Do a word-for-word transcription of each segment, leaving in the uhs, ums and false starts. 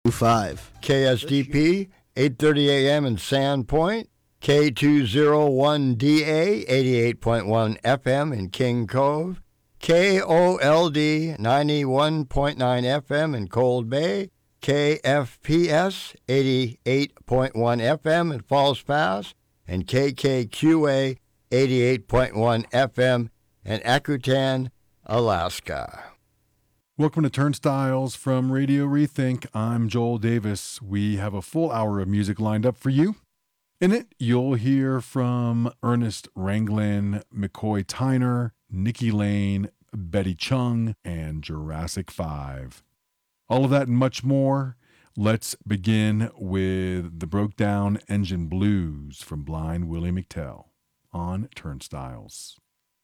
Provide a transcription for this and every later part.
five. K S D P, eight thirty a.m. in Sandpoint. K two oh one D A, eighty-eight point one F M in King Cove. K O L D, ninety-one point nine F M in Cold Bay. K F P S, eighty-eight point one F M in Falls Pass. And K K Q A, eighty-eight point one F M in Akutan, Alaska. Welcome to Turnstiles from Radio Rethink. I'm Joel Davis. We have a full hour of music lined up for you. In it, you'll hear from Ernest Ranglin, McCoy Tyner, Nikki Lane, Betty Chung, and Jurassic five. All of that and much more. Let's begin with the Broke Down Engine Blues from Blind Willie McTell on Turnstiles.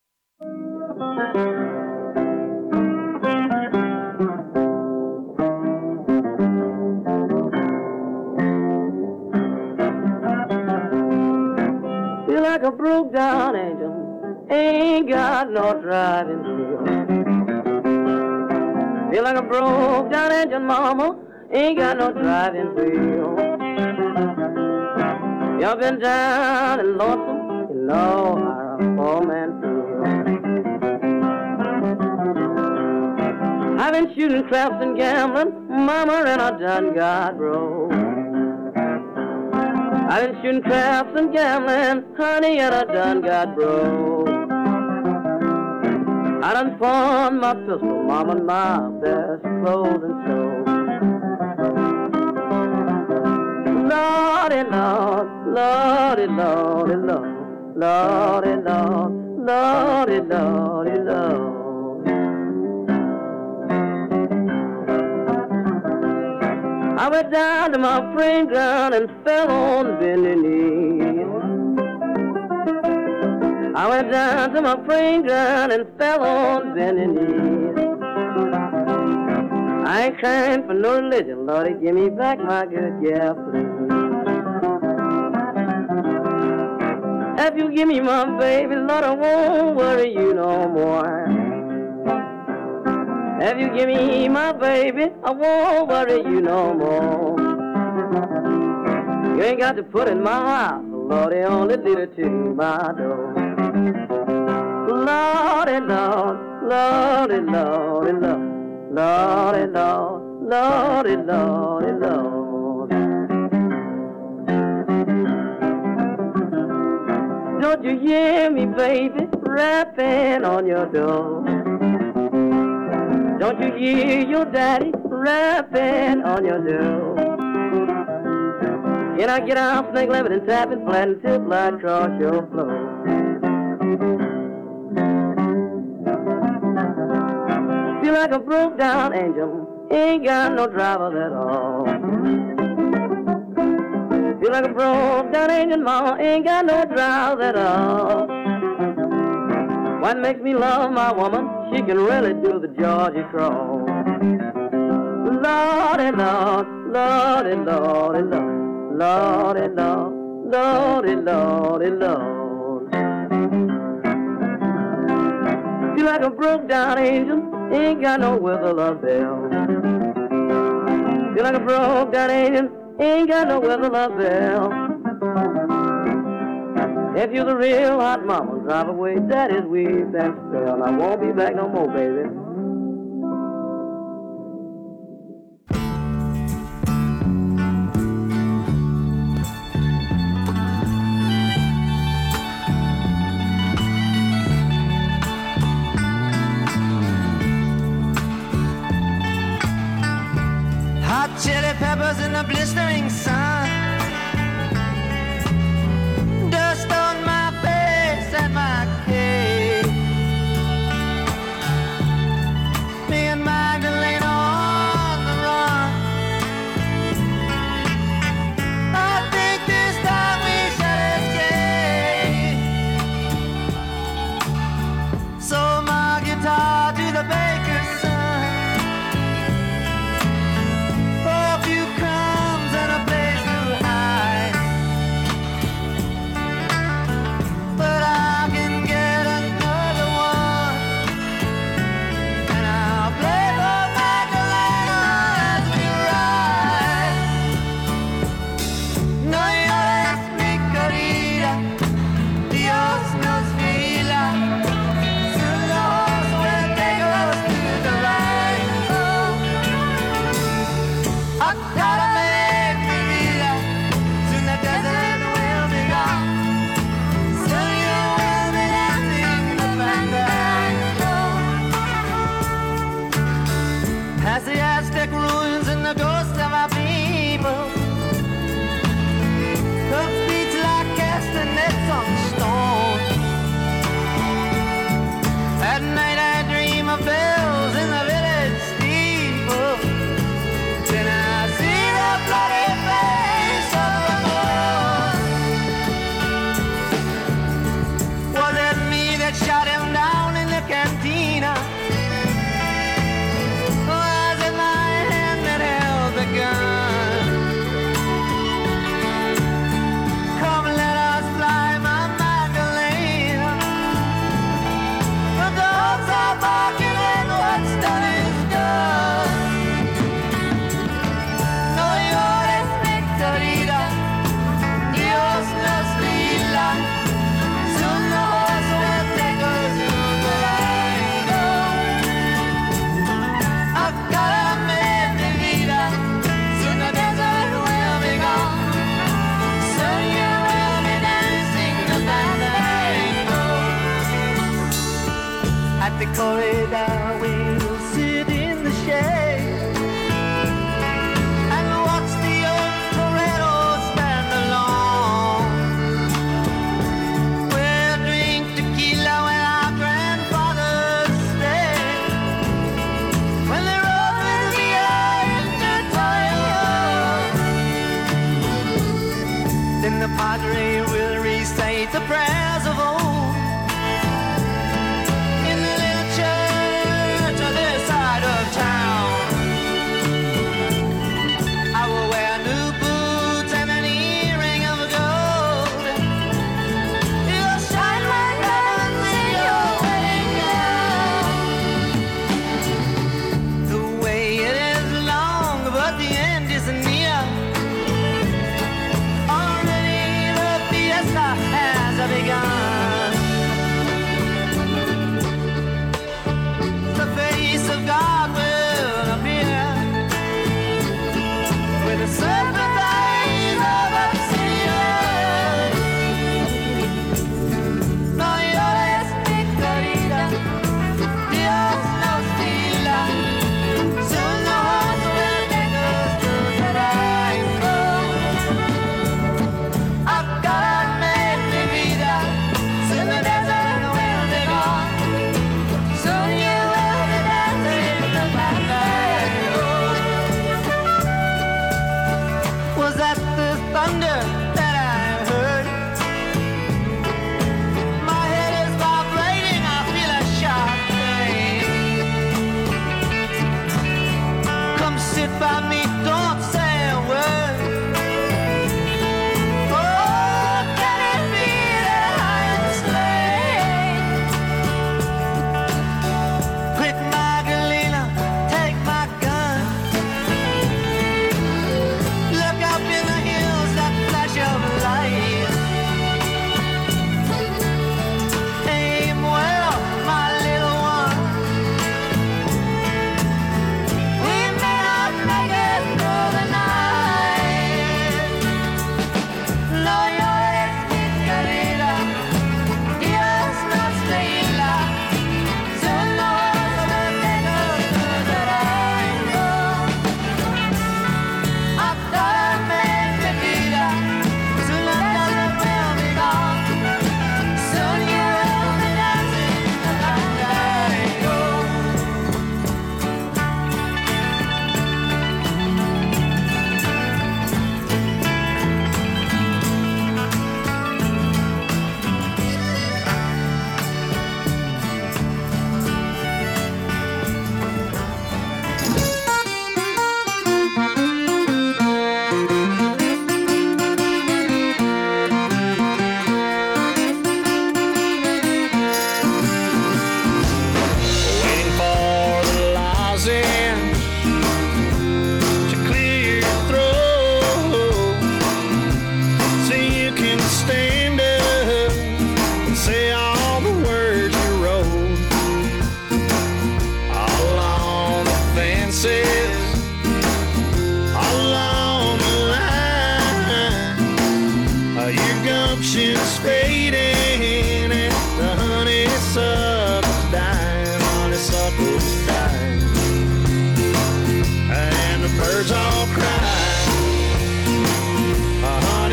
Feel like a broke down engine, ain't got no driving feel. Feel like a broke down engine, mama, ain't got no driving wheel. You've been down and lonesome, you know how a poor man feels. I've been shooting craps and gambling, mama, and I done got broke. I've been shooting craps and gambling, honey, and I done got broke. I done pawned my pistol, mama, and my best clothes and so. Lordy, Lord, Lordy, Lordy, Lord, Lordy, Lord, Lordy, Lordy, Lord. I went down to my praying ground and fell on bending knees. I went down to my praying ground and fell on bending knees. I ain't crying for no religion, Lordy, give me back my good gal, please. If you give me my baby, Lord, I won't worry you no more. If you give me my baby, I won't worry you no more. You ain't got to put in my house, Lord, they only lead her to my door. Lordy, Lord, Lordy, Lordy, Lord, Lordy, Lord, Lordy, Lordy, Lord. Don't you hear me, baby, rapping on your door? Don't you hear your daddy rapping on your door? Can I get out, snake living and tapping, flat and tip like across your floor? Feel like a broke down engine, ain't got no driver at all. Feel like a broke down engine, mama, ain't got no driver at all. What makes me love my woman? She can really do the Georgia crawl. Lordy, Lord, Lordy, Lordy, Lord, Lordy, Lord, Lordy, Lordy, Lord. Feel like a broke down angel, ain't got no whistle or bell. Feel like a broke down angel, ain't got no whistle or bell. If you're the real hot mama, drive away daddy's weave and spell. I won't be back no more, baby. Hot chili peppers in the blistering sun, dust on my face and my cake. Me and Magdalene on the run. I think this time we shall escape. So my guitar to the baker's son, for a few crumbs and a place to I gotta make me vida. Soon the desert will be gone. Soon you will be dancing the fandango. Past the Aztec ruins and the ghosts of our people. Her feet like castanets on stone. At night I dream of bells in the village steeple. Then I see the bloody face of the moon. Was it me that shot him down in the cantina? Was it my hand that held the gun? Come let us fly, my Magdalena. The dogs are barking and what's done is done. No llores, Victorita, Dios nos liga. Soon the horse will take us to the Durango. I gotta make mi vida. Soon the desert will be gone. Soon you will be dancing the fandango. At the corridor we'll sit in the shade and watch the old Toretto stand alone. We'll drink tequila when our grandfathers stayed. When they rode with me into Toledo, then the Padre will recite the prayers of old in the little church on this side of town. I will wear new boots and an earring of gold. You'll shine my diamonds in your wedding gown. The way it is long, but the end is near. Already the fiesta has begun. The face of God will appear with the serpent eyes of obsidian. No llores, Victorita, Dios nos liga. Soon the horse will take us to Durango. I've gotta make mi vida. Soon the desert will be gone. Soon you will be dancing the fandango. Was that the thunder that I heard? My head is vibrating, I feel a sharp pain. Come sit by me, don't say a word. Oh, can it be that I am slain? Quick, Magdalena, take my gun. Look up in the hills that flash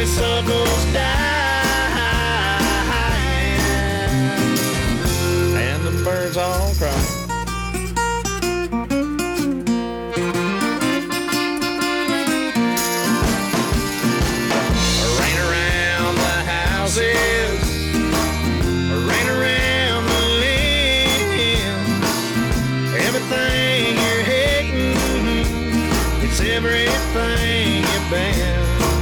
honeysuckles dying, and the birds all cry. Rain around the houses, rain around the limbs, everything you're hating, it's everything you've been.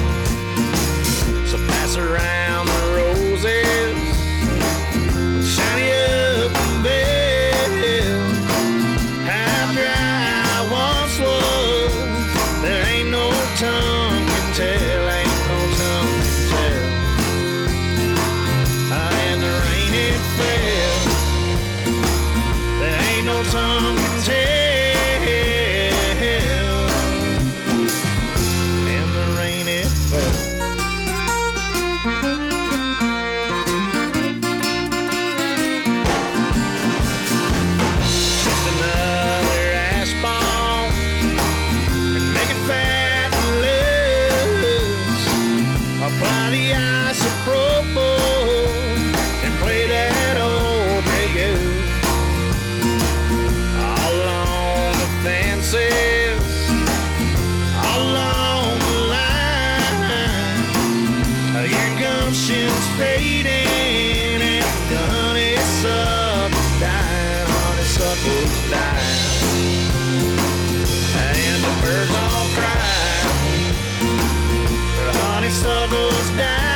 So pass around the roses, shiny up the bed. How dry I once was, there ain't no tongue can tell, ain't no tongue can tell. Ah, and the rain it fell, there ain't no tongue can tell. And the rain it fell. Just another asphalt and make it fat and loose. Apply the isopropyl and play that old Grey Goose. All along the fences, all along the line, your gumption's fading and the honeysuckle's dying, honeysuckle's dying, and the birds all cry, the honeysuckle's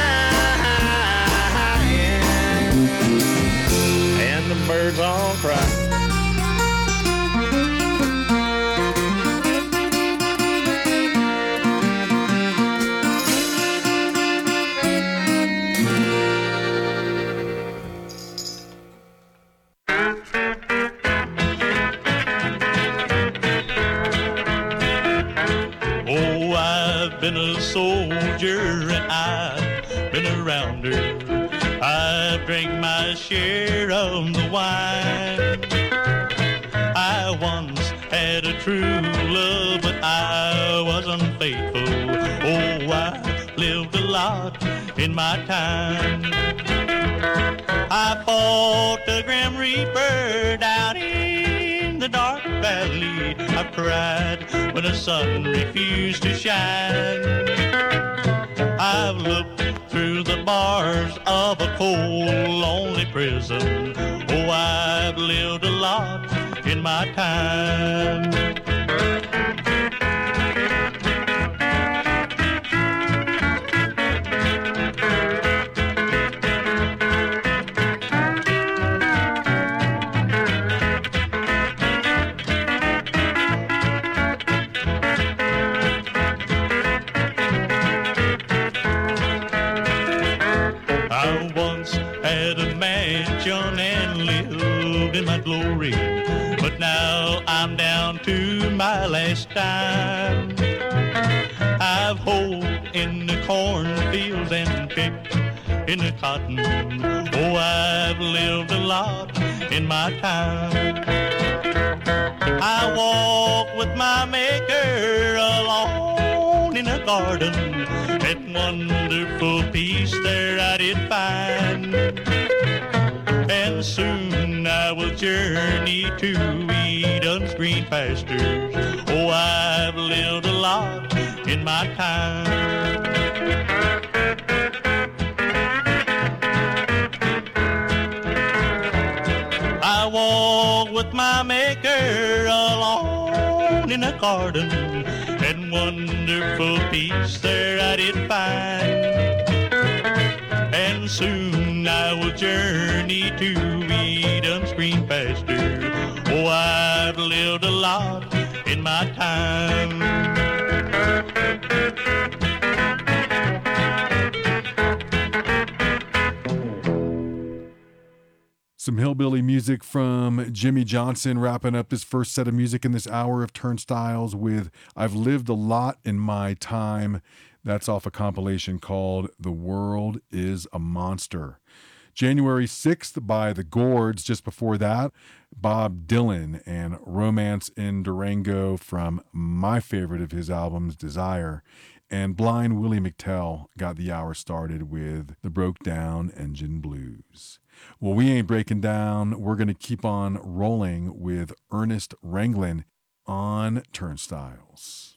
dying, and the birds all cry. Oh, I've been a soldier and I've been around her. I've drank my share of the wine. I once had a true love, but I was unfaithful. Oh, I lived a lot in my time. I fought the Grim Reaper down in the dark valley. I cried when the sun refused to shine. I've looked through the bars of a cold, lonely prison. Oh, I've lived a lot in my time. I once had a mansion and lived in my glory, but now I'm down to my last dime. I've hoed in the cornfields and picked in the cotton. Oh, I've lived a lot in my time. I walk with my maker alone in a garden. That wonderful peace there I did find. And soon I will journey to Eden's green pastures. Oh, I've lived a lot in my time. I walk with my maker alone in a garden, and wonderful peace there I did find. And soon I will journey to Eden's green pasture. Oh, I've lived a lot in my time. Some hillbilly music from Jimmy Johnson, wrapping up this first set of music in this hour of Turnstiles with I've Lived a Lot in My Time. That's off a compilation called The World is a Monster. January sixth by The Gourds. Just before that, Bob Dylan and Romance in Durango from my favorite of his albums, Desire. And Blind Willie McTell got the hour started with the Broke Down Engine Blues. Well, we ain't breaking down. We're going to keep on rolling with Ernest Ranglin on Turnstiles.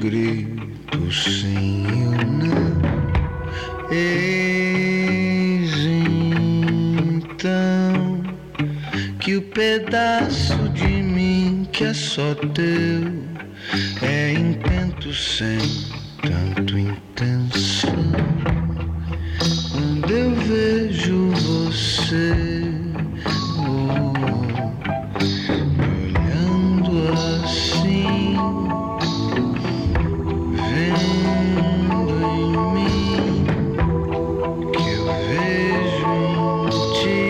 grito sim ou não. Eis então que o pedaço de mim que é só teu é intento sem tanto intenção. Quando eu vejo você oh, me olhando assim, vendo em mim que eu vejo em ti.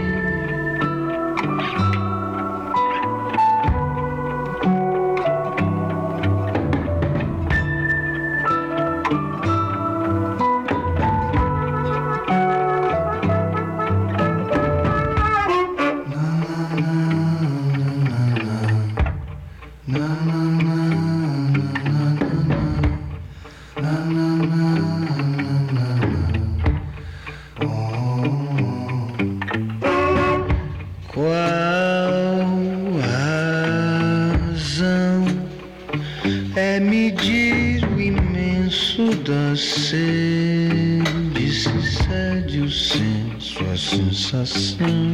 Sensação,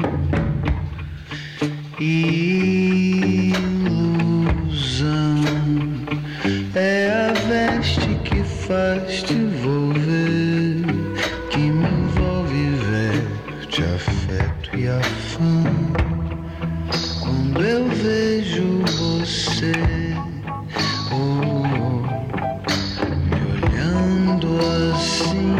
ilusão é a veste que faz te envolver, que me envolve e verte afeto e afã. Quando eu vejo você oh, me olhando assim,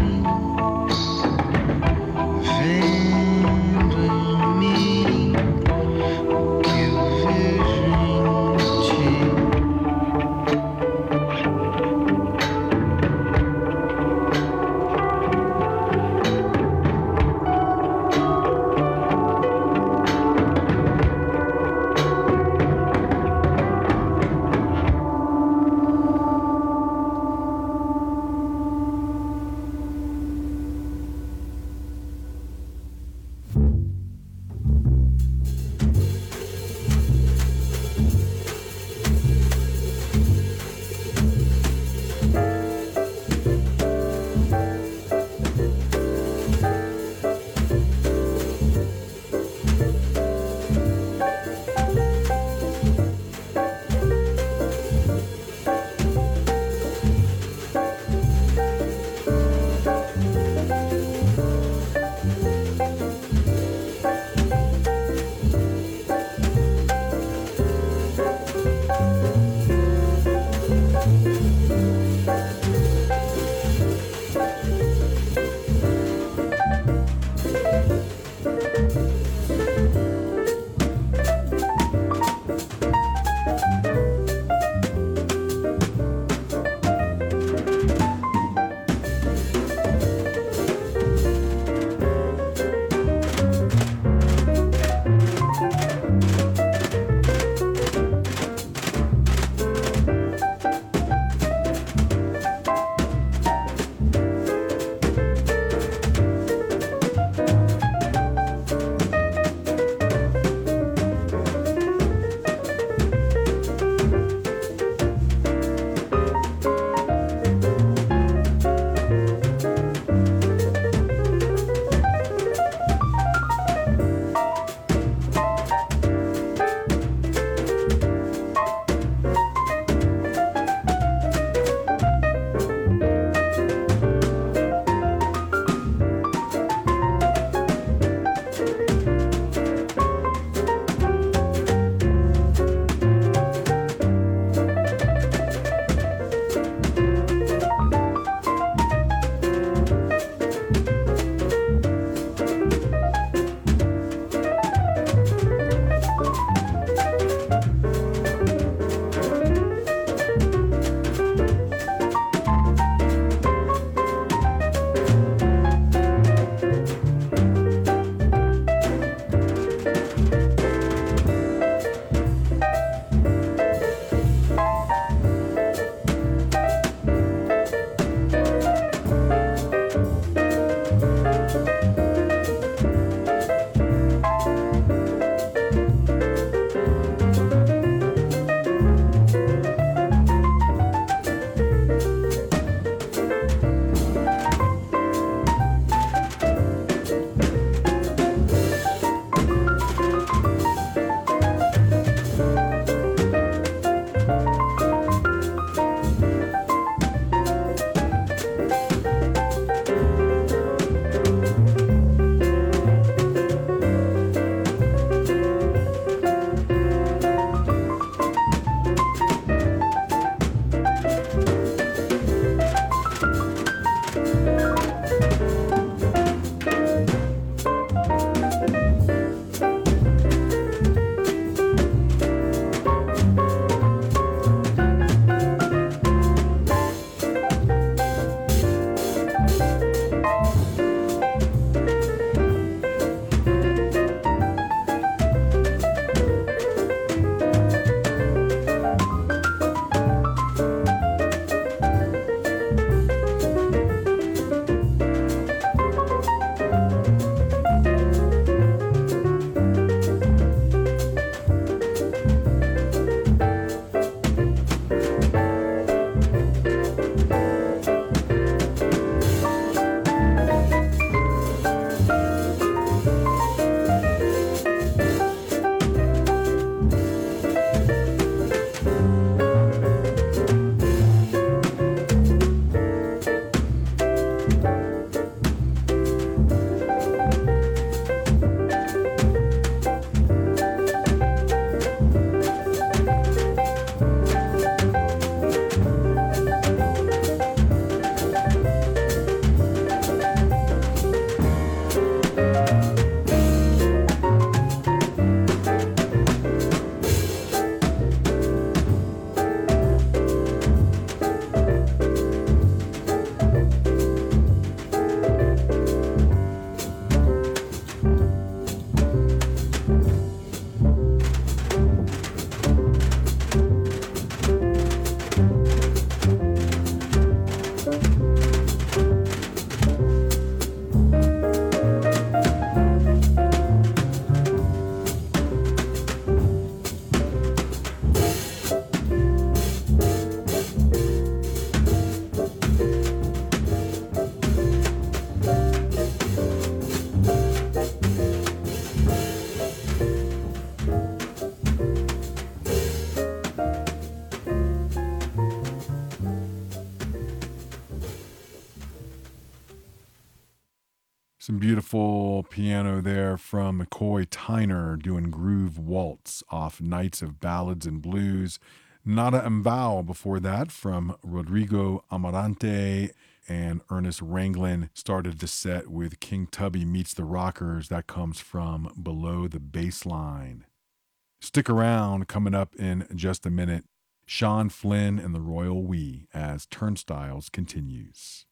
Some beautiful piano there from McCoy Tyner doing Groove Waltz off Nights of Ballads and Blues. Nada Mbao before that from Rodrigo Amarante, and Ernest Ranglin started the set with King Tubby Meets the Rockers. That comes from Below the Baseline. Stick around, coming up in just a minute, Sean Flynn and the Royal We as Turnstiles continues.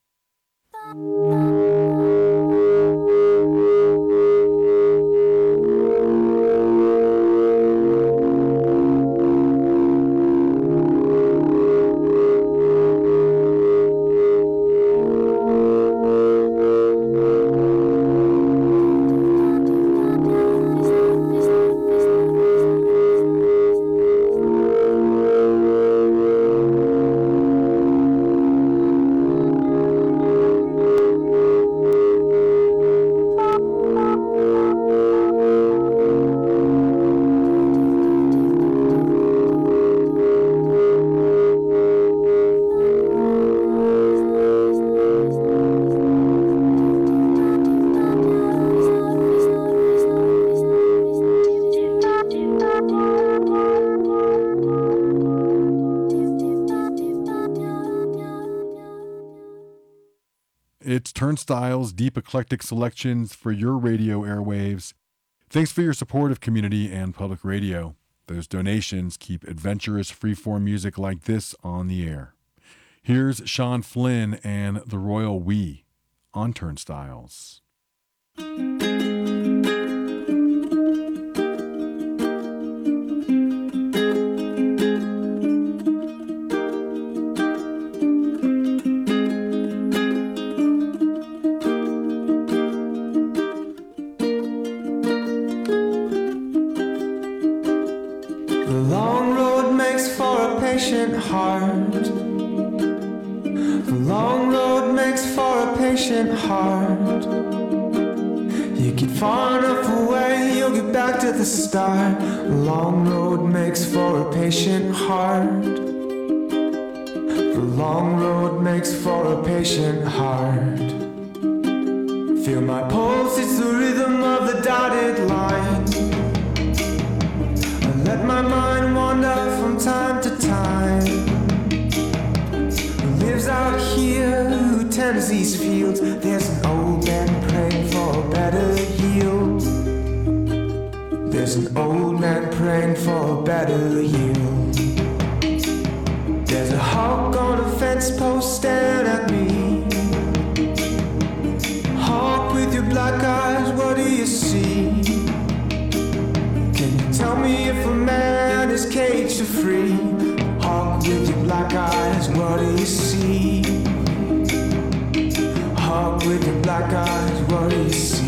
It's Turnstiles, deep eclectic selections for your radio airwaves. Thanks for your support of community and public radio. Those donations keep adventurous freeform music like this on the air. Here's Sean Flynn and the Royal We on Turnstiles. Heart. The long road makes for a patient heart. You get far enough away, you'll get back to the start. The long road makes for a patient heart. The long road makes for a patient heart. Feel my pulse, it's the rhythm of the dotted line. I let my mind wander from time to time. Lives out here, who tends these fields. There's an old man praying for a better yield. There's an old man praying for a better yield. There's a hawk on a fence post staring at me. Hawk with your black eyes, what do you see? Can you tell me if a man is caged or free? Hawk with your black eyes, what do you see? Hawk with your black eyes, what do you see?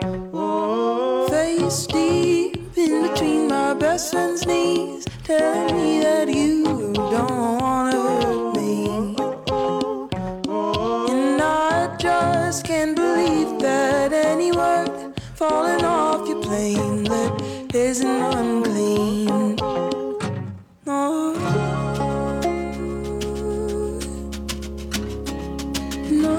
Face deep in between my best friend's knees, telling me that you don't wanna hurt me. And I just can't believe that any word falling off your plane that isn't unclean. No, no.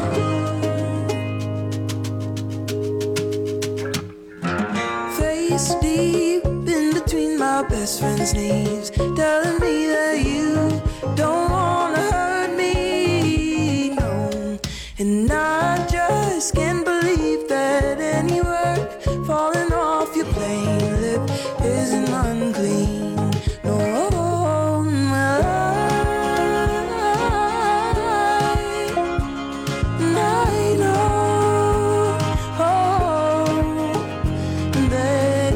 Face deep in between my best friend's knees, telling me that you don't wanna hurt me, no. And I just can't believe that any word falling off your plain lip isn't unclean, no. Well, I, I know oh, that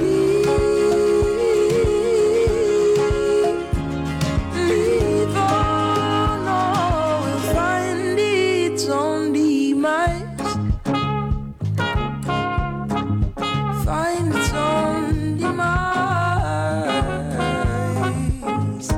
evil will find its own demise, find its own demise.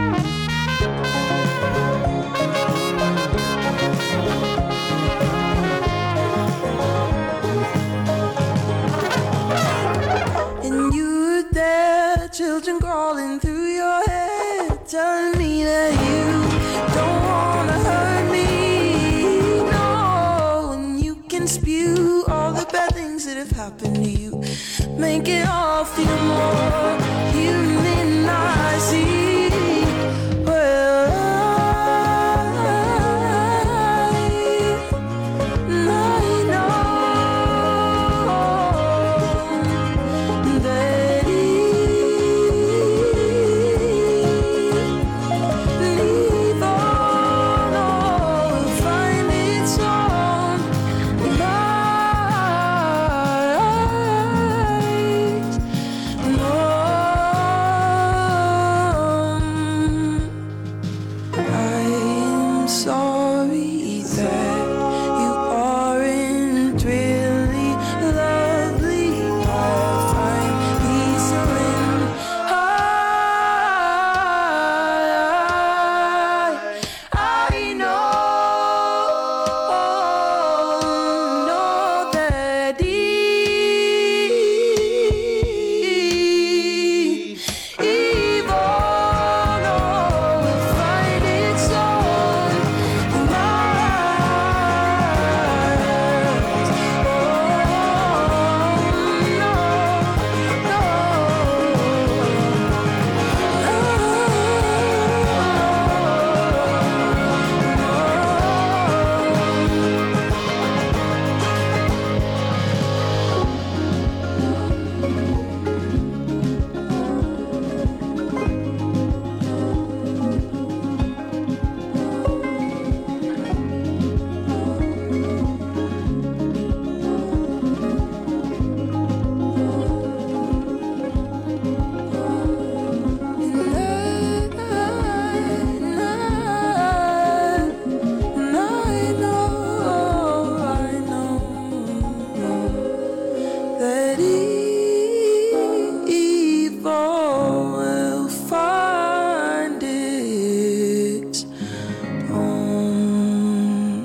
And you were there, children crawling through your head, telling me that you don't wanna hurt me, no. And you can spew all the bad things that have happened to you, make it all feel more human, I see. Well, I, I know that evil will find its own demise. No, I'm sorry that you aren't really lovely. I find peace when I, I know, know that e- evil will find its own demise. That evil will find its own.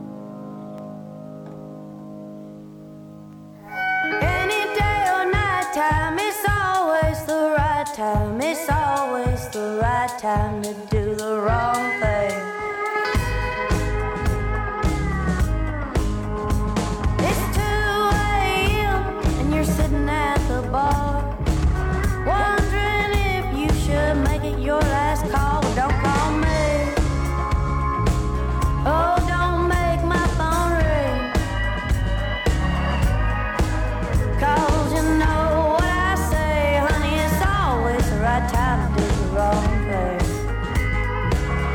Any day or night time, it's always the right time. It's always the right time to do the wrong thing. It's two a.m. and you're sitting at the bar, wondering if you should make it your last call. Don't call me. Oh, don't make my phone ring. 'Cause you know what I say, honey, it's always the right time to do the wrong thing.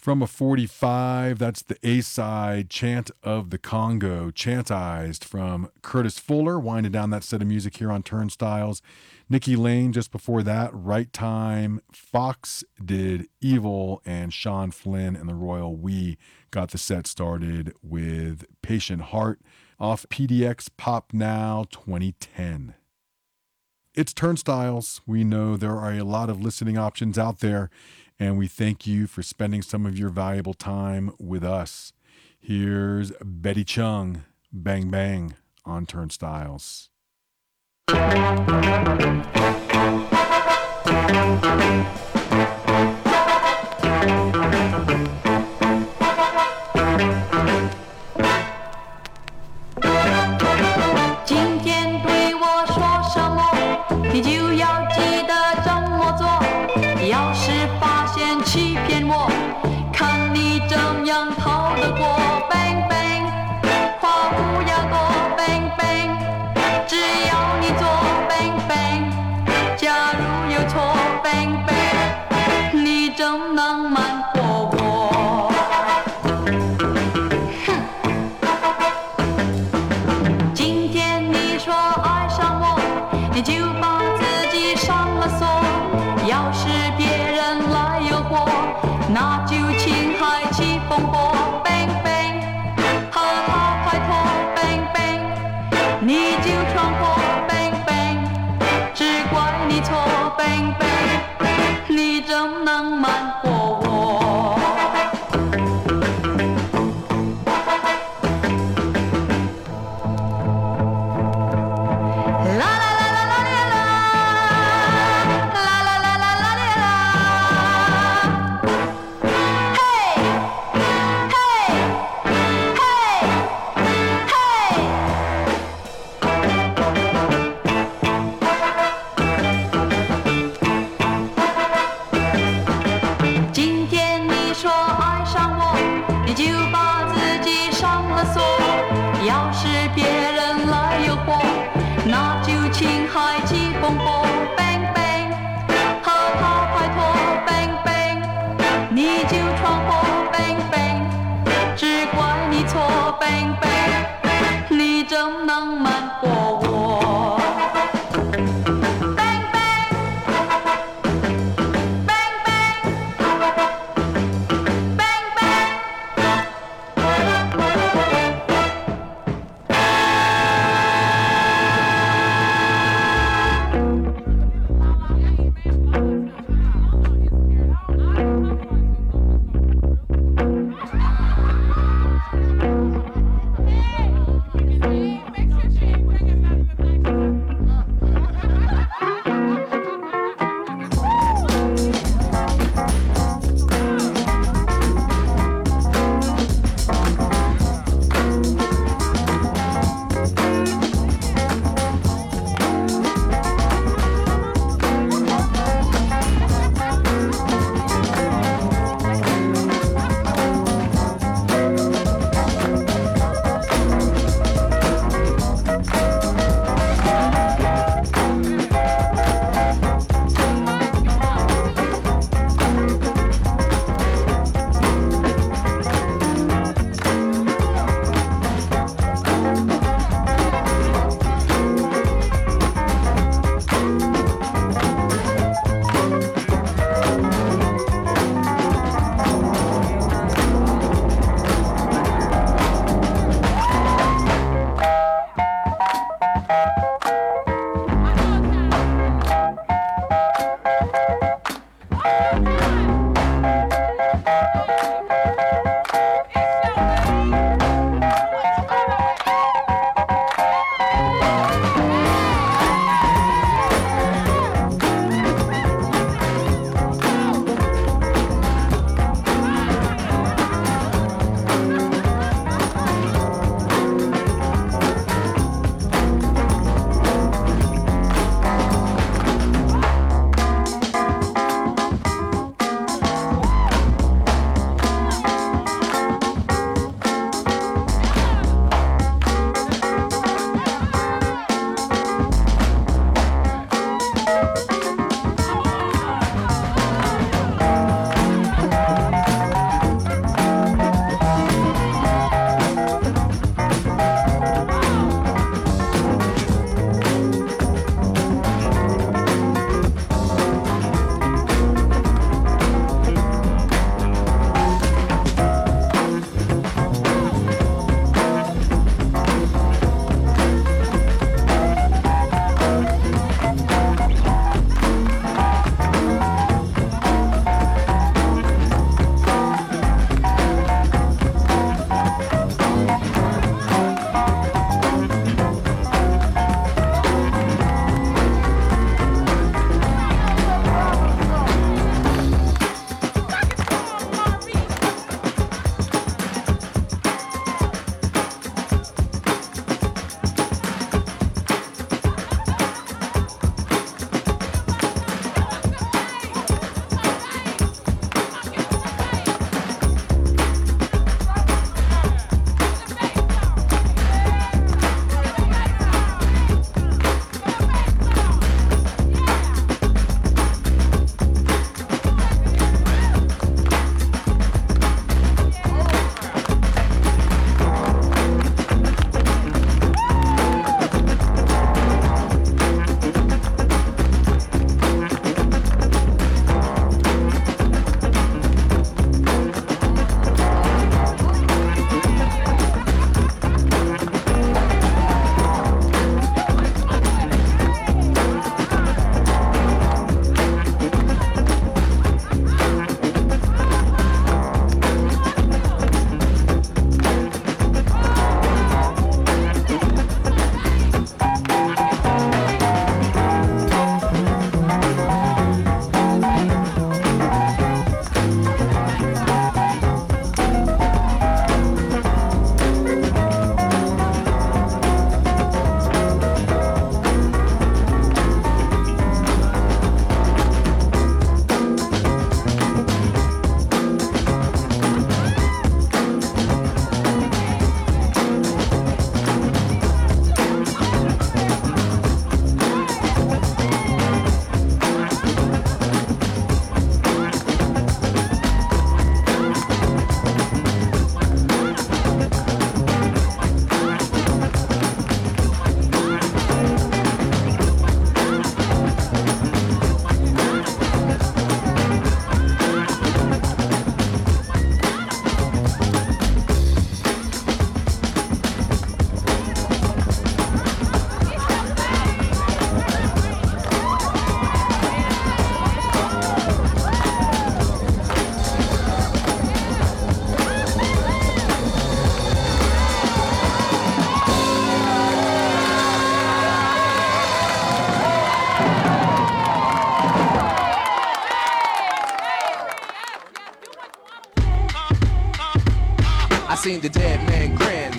From a forty-five, that's the A-side, Chant of the Congo, Chantized from Curtis Fuller, winding down that set of music here on Turnstiles. Nikki Lane just before that, Right Time. Fox did Evil, and Sean Flynn and the Royal We got the set started with Patient Heart off P D X Pop Now twenty ten. It's Turnstiles. We know there are a lot of listening options out there, and we thank you for spending some of your valuable time with us. Here's Betty Chung, Bang Bang on Turnstiles. Bang bang， 话不要多 bang bang， 只要你做 bang bang， 假如有错 bang bang， 你怎能瞒过我？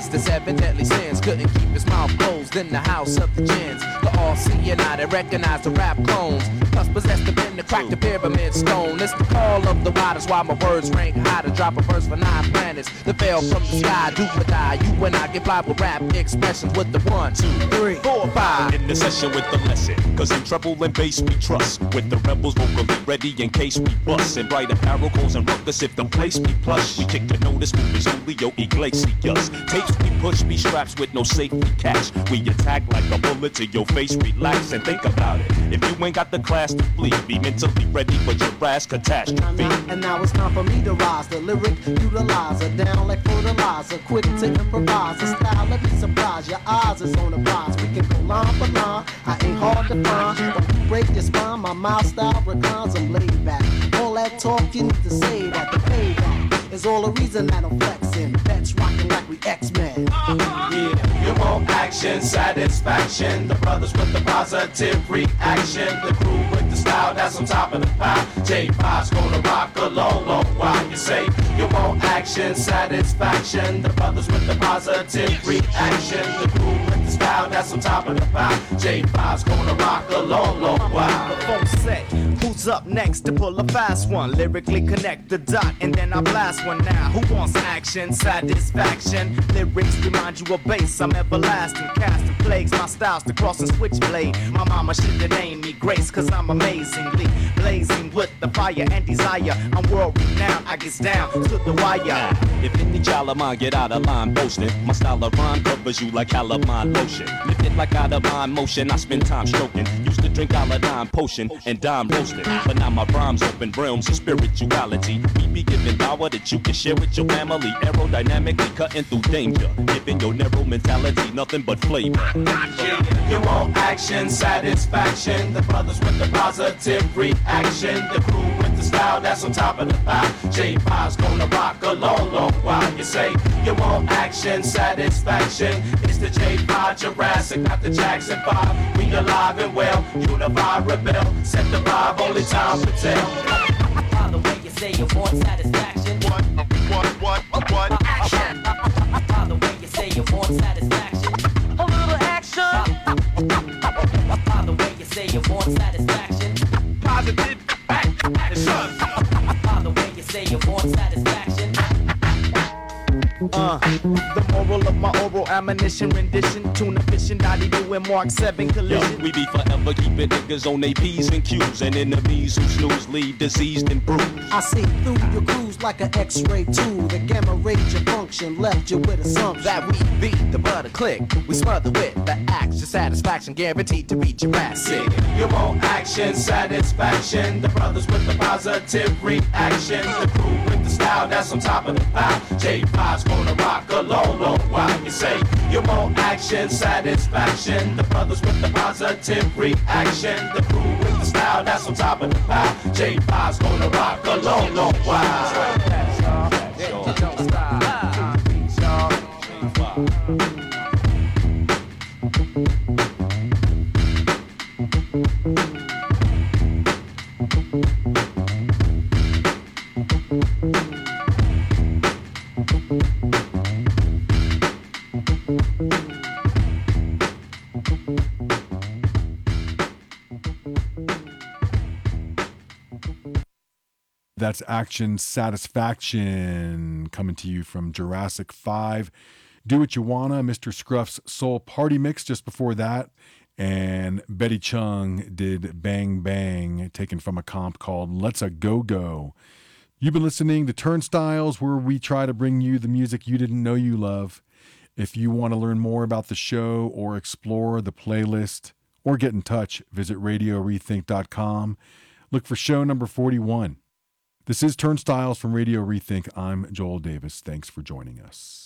The seven deadly sins couldn't keep his mouth closed in the house of the gins. The all-seeing eye that recognized the rap clones. Plus possessed the pen to crack the pyramid stone. It's the call of the waters while my words rank high to drop a verse for nine planets. The fell from the sky, do or die. You and I get fly with rap expressions with the one, two, three, four, five. In the session with the lesson, cause in treble and bass we trust. With the rebels vocally ready in case we bust. And bright apparel, calls and ruckus if the place be plush. We kick the notice movies, Julio Iglesias. Tapes we push, be straps with no safety catch. We attack like a bullet to your face, relax and think about it. If you ain't got the class to flee, be mentally ready for your ass catastrophe. And now it's time for me to rise, the lyric utilizer, down like fertilizer, quick to improvise. A style, let me surprise your eyes, is on the rise. We can go line for line, I ain't hard to find. Don't you break your spine, my mouth style reclines, I'm laid back. All that talk you need to say that the payback is all the reason that I'm flexing. That's rocking like we X-Men. Yeah, you want action, satisfaction. The brothers with the positive reaction. The crew with the style that's on top of the pile. J five's gonna rock a long, long while. You say you want action, satisfaction. The brothers with the positive reaction. The crew with the style that's on top of the pile. J five's gonna rock a long, long while. The phone set, who's up next to pull a fast one? Lyrically connect the dot and then I blast one now. Who wants action, satisfaction? Lyrics remind you of bass, I'm everlasting. Casting plagues, my style's the cross and switchblade. My mama should've named me Grace, cause I'm amazingly blazing with the fire and desire. I'm world renowned, I get down to the wire. If any child of mine get out of line boasting, my style of rhyme covers you like calamine lotion. Lifted like out of mind motion, I spend time stroking. Used to drink Aladine potion and dime roasting. But now my rhymes open realms of spirituality. We be giving power that you can share with your family. Aerodynamically cutting through danger. Giving your narrow mentality nothing but flavor. You want action, satisfaction. The brothers with the positive reaction. The crew with the style that's on top of the pile. J five's gonna rock a long, long while. You say you want action, satisfaction. It's the J five Jurassic, not the Jackson five. We alive and well, unify, rebel. Set the vibe, only time to tell. By the way you say you want satisfaction. What, what, what, what? Action. By the way you say you want satisfaction. A little action. By the way you say you want satisfaction. Positive action. By the way you say you want satisfaction. Uh, the moral of my oral ammunition rendition. Tuna fishing, Dottie doing Mark seven collision. Yo, we be forever keeping niggas on they P's and Q's. And enemies who snooze leave diseased and bruised. I see through your cruise like an X-ray tool. The gamma rays your function left you with assumption that we beat the butter click. We smother with the action, satisfaction guaranteed to reach your ass. You want action, satisfaction. The brothers with the positive reaction. The crew with the style that's on top of the pile. J five's gonna rock a long, long while. You say you want action, satisfaction. The brothers with the positive reaction. The crew with the style that's on top of the pile. J five's gonna rock a long, long while. Don't stop. That's Action Satisfaction coming to you from Jurassic five. Do What You Wanna, Mister Scruff's Soul Party Mix just before that. And Betty Chung did Bang Bang, taken from a comp called Let's A Go Go. You've been listening to Turnstiles, where we try to bring you the music you didn't know you love. If you want to learn more about the show or explore the playlist or get in touch, visit radio rethink dot com. Look for show number forty-one. This is Turnstiles from Radio Rethink. I'm Joel Davis. Thanks for joining us.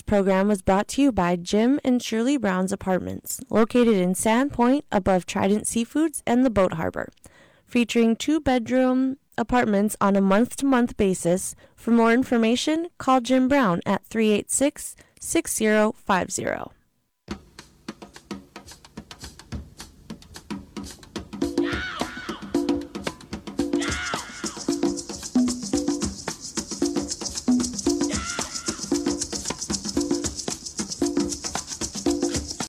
program was brought to you by Jim and Shirley Brown's Apartments, located in Sandpoint above Trident Seafoods and the Boat Harbor, featuring two-bedroom apartments on a month-to-month basis. For more information, call Jim Brown at three eight six, six zero five zero.